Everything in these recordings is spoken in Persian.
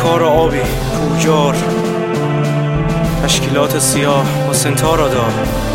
کار آبی پویار، تشکیلات سیاه با سنتار دار.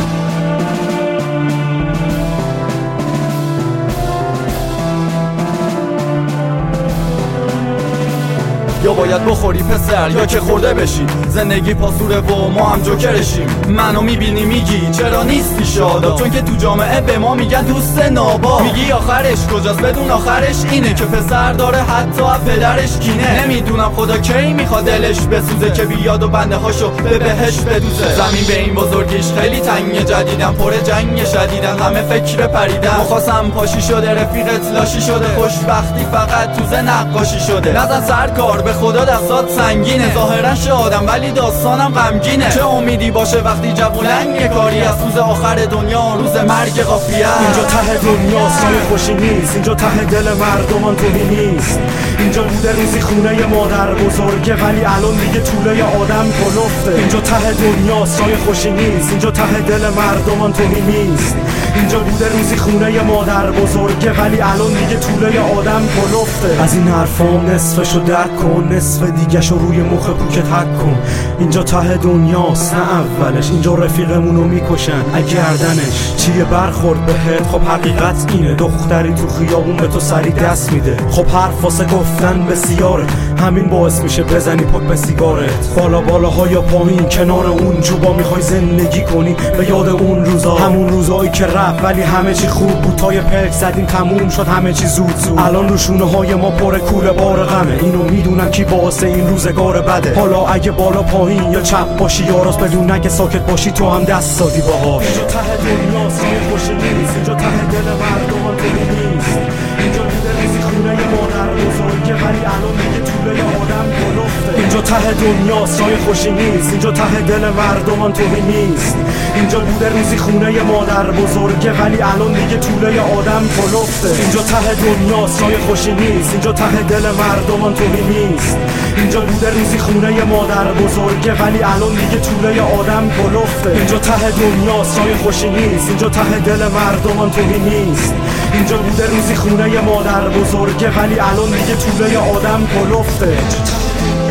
یا باید بخوری پسر یا که خورده بشی، زندگی پاسوره و ما هم جوکرشیم. منو میبینی میگی چرا نیستی شادا، چون که تو جامعه به ما میگن دوست نابا. میگی آخرش کجاست؟ بدون آخرش اینه که پسر داره حتی پدرش کینه. نمیدونم خدا کی میخواد دلش بسوزه که بیاد و بنده هاشو به بهش بدوزه. زمین به این بزرگیش خیلی تنگه، جدیدن پر جنگ شدیدن، همه فکر پریدن. مخواستم پاشی شده رفیقت لاشی شده، خوشبختی فقط تو نقاشی شده. نزن سرکار به خدا دستات سنگینه، ظاهرا شادم ولی داستانم غمگینه. چه امیدی باشه وقتی جوولنگ کاری از روز آخر دنیا روز مرگ قافیه. اینجا ته دنیا سایه خوشی نیست، اینجا ته دل مردمان توهی نیست. اینجا بوده روزی خونه مادر بزرگه ولی الان دیگه طوله آدم کلفته. اینجا ته دنیا سایه خوشی نیست، اینجا ته دل مردمان توهی نیست. اینجا بوده روزی خونه مادر بزرگه ولی الان دیگه طوله آدم کلفته. از این حرفام نصفشو درک کن، نصف دیگه‌شو روی مخ پوکت حک کن. اینجا ته دنیاست نه اولش، اینجا رفیقمونو میکشن اگردنش. چیه برخورد بهت؟ خب حقیقت اینه، دختری تو خیابون به تو سری دست میده. خب حرف واسه گفتن بسیاره، همین باعث میشه بزنی پک به سیگارت. بالاها یا پایین کنار اون جوبا میخوای زندگی کنی به یاد اون روزا، همون روزایی که رفت ولی همه چی خوب بود. تا یه پک زدیم تموم شد همه چی زود. الان رو شونه های ما پر کوله بار غمه، اینو میدونم کی باعث این روزگار بده. حالا اگه بالا پایین یا چپ باشی یا راست، بدون اگه ساکت باشی تو هم دست دادی باهاش. اینجا ته دنیا سایه خوشی نیست، اینجا ته دل مردمان توهی نیست. اینجا بوده روزی خونه مادر بزرگه ولی الان دیگه طوله آدم کلفته. اینجا ته دنیا سایه خوشی نیست، اینجا ته دل مردمان توهی نیست. اینجا بوده روزی خونه مادر بزرگه ولی الان دیگه طوله آدم کلفته. اینجا ته دنیا سایه خوشی نیست، اینجا ته دل مردمان توهی نیست. اینجا بوده روزی خونه مادر بزرگه ولی الان دیگه طوله آدم کلفته. اینجا ته دنیا سایه خوشی نیست، اینجا ته دل مردمان توهی نیست. اینجا بوده روزی خونه مادر بزرگه ولی الان دیگه طوله آدم کلفته.